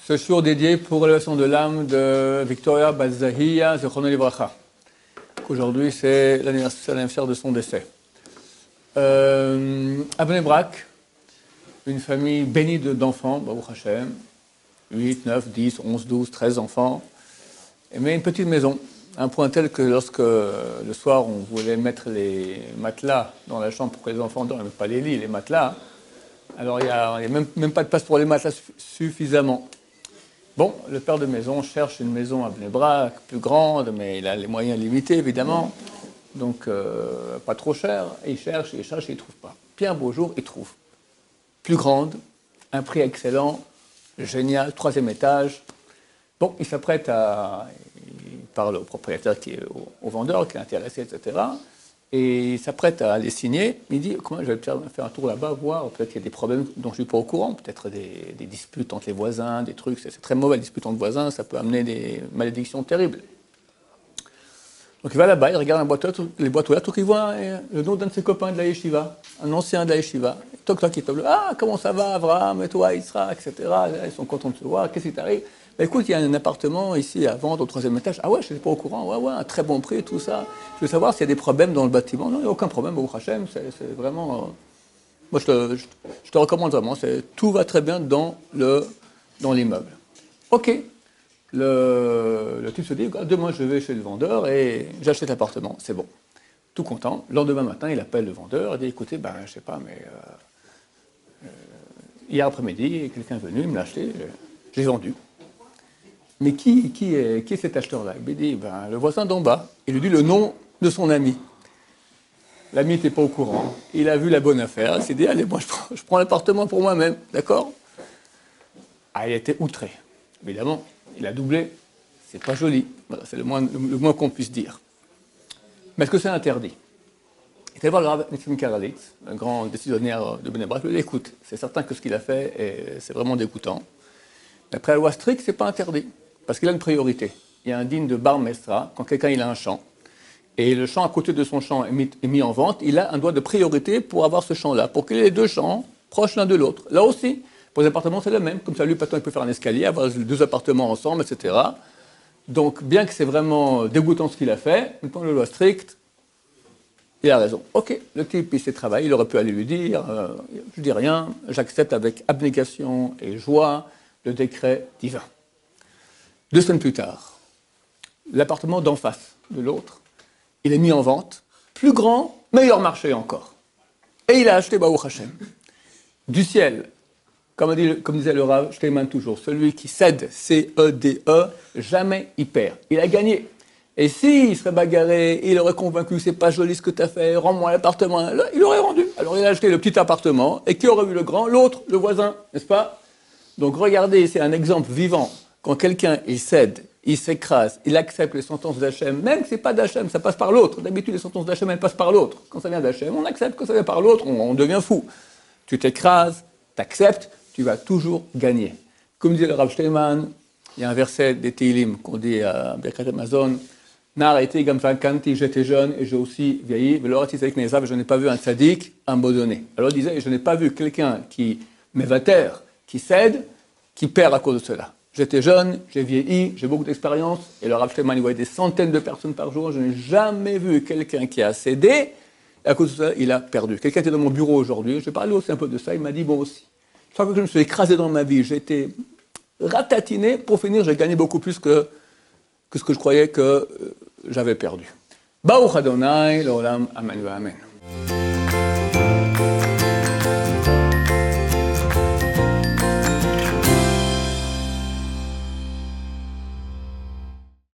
Ce jour dédié pour l'élévation de l'âme de Victoria Bat-Zahia Zichrono Livracha. Aujourd'hui, c'est l'anniversaire de son décès. À Bnei Brak, une famille bénie d'enfants, Baruch Hashem, 8, 9, 10, 11, 12, 13 enfants, mais une petite maison, un point tel que lorsque le soir on voulait mettre les matelas dans la chambre pour que les enfants dorment, pas les lits, les matelas, alors il n'y a même pas de place pour les matelas suffisamment. Bon, le père de maison cherche une maison à Bnei Brak, plus grande, mais il a les moyens limités évidemment, donc pas trop cher, et il cherche, il ne trouve pas. Puis un beau jour, il trouve. Plus grande, un prix excellent, génial, 3e étage. Bon, il s'apprête à... Il parle au propriétaire qui est au vendeur, qui est intéressé, etc. Et il s'apprête à les signer. Il dit, comment je vais faire un tour là-bas, voir, peut-être qu'il y a des problèmes dont je ne suis pas au courant, peut-être des disputes entre les voisins, des trucs, c'est très mauvais, les disputes entre voisins, ça peut amener des malédictions terribles. Donc il va là-bas, il regarde les boîtes aux lettres, il voit le nom d'un de ses copains de la yeshiva, un ancien de la yeshiva. Toc, toc, il peut ah, comment ça va, Abraham, et toi, Isra, etc. Ils sont contents de se voir, qu'est-ce qui t'arrive? Bah, écoute, il y a un appartement ici à vendre au 3e étage. Ah ouais, je n'étais pas au courant, ouais, un très bon prix, tout ça. Je veux savoir s'il y a des problèmes dans le bâtiment. Non, il n'y a aucun problème, Baruch Hashem, c'est vraiment... Moi, je te recommande vraiment, tout va très bien dans l'immeuble. Ok. Le type se dit, demain je vais chez le vendeur et j'achète l'appartement, c'est bon. Tout content. Le lendemain matin, il appelle le vendeur et dit, écoutez, je sais pas, mais hier après-midi, quelqu'un est venu, il me l'a acheté, je l'ai vendu. Mais qui est cet acheteur-là? Il dit, le voisin d'en bas. Il lui dit le nom de son ami. L'ami n'était pas au courant. Il a vu la bonne affaire. Il s'est dit, allez, moi je prends l'appartement pour moi-même, d'accord? Ah, il était outré, évidemment. Il a doublé, c'est pas joli, voilà, c'est le moins qu'on puisse dire. Mais est-ce que c'est interdit? Il était voir le Rav Nitzim Karalitz, un grand décisionnaire de Bnei Brak, il lui dit, écoute, c'est certain que ce qu'il a fait, c'est vraiment dégoûtant. Mais après la loi stricte, c'est pas interdit, parce qu'il a une priorité. Il y a un digne de Bar Mestra, quand quelqu'un il a un champ, et le champ à côté de son champ est mis en vente, il a un droit de priorité pour avoir ce champ-là, pour qu'il ait les deux champs proches l'un de l'autre. Là aussi, pour les appartements, c'est le même. Comme ça, lui, il peut faire un escalier, avoir 2 appartements ensemble, etc. Donc, bien que c'est vraiment dégoûtant ce qu'il a fait, maintenant, la loi stricte, il a raison. Ok, le type, il s'est travaillé, il aurait pu aller lui dire, je dis rien, j'accepte avec abnégation et joie le décret divin. 2 semaines plus tard, l'appartement d'en face de l'autre, il est mis en vente, plus grand, meilleur marché encore. Et il a acheté Baruch Hashem. Du ciel. Comme disait le Rav Steinman toujours, celui qui cède, C-E-D-E, jamais il perd. Il a gagné. Et s'il serait bagarré, il aurait convaincu, c'est pas joli ce que tu as fait, rends-moi l'appartement, là, il aurait rendu. Alors il a acheté le petit appartement, et qui aurait eu le grand? L'autre, le voisin, n'est-ce pas? Donc regardez, c'est un exemple vivant. Quand quelqu'un, il cède, il s'écrase, il accepte les sentences d'Hachem, même que c'est pas d'Hachem, ça passe par l'autre. D'habitude, les sentences d'Hachem, elles passent par l'autre. Quand ça vient d'Hachem, on accepte. Quand ça vient par l'autre, on devient fou. Tu t'écrases, t'acceptes, tu vas toujours gagner. Comme disait le Rav Steinman, il y a un verset des Tehillim qu'on dit à Birkat Hamazon, Nar été gam zakanti, j'étais jeune et j'ai aussi vieilli, mais l'orat isaïk mezav, je n'ai pas vu un tzaddik abandonné. Alors il disait, je n'ai pas vu quelqu'un qui m'évater, qui cède, qui perd à cause de cela. J'étais jeune, j'ai vieilli, j'ai beaucoup d'expérience, et le Rav Steinman, il voyait des centaines de personnes par jour, je n'ai jamais vu quelqu'un qui a cédé, et à cause de cela, il a perdu. Quelqu'un était dans mon bureau aujourd'hui, je parlais aussi un peu de ça, il m'a dit, bon aussi. Chaque fois que je me suis écrasé dans ma vie, j'ai été ratatiné. Pour finir, j'ai gagné beaucoup plus que ce que je croyais que j'avais perdu. Baruch Adonai, l'olam, amen, amen.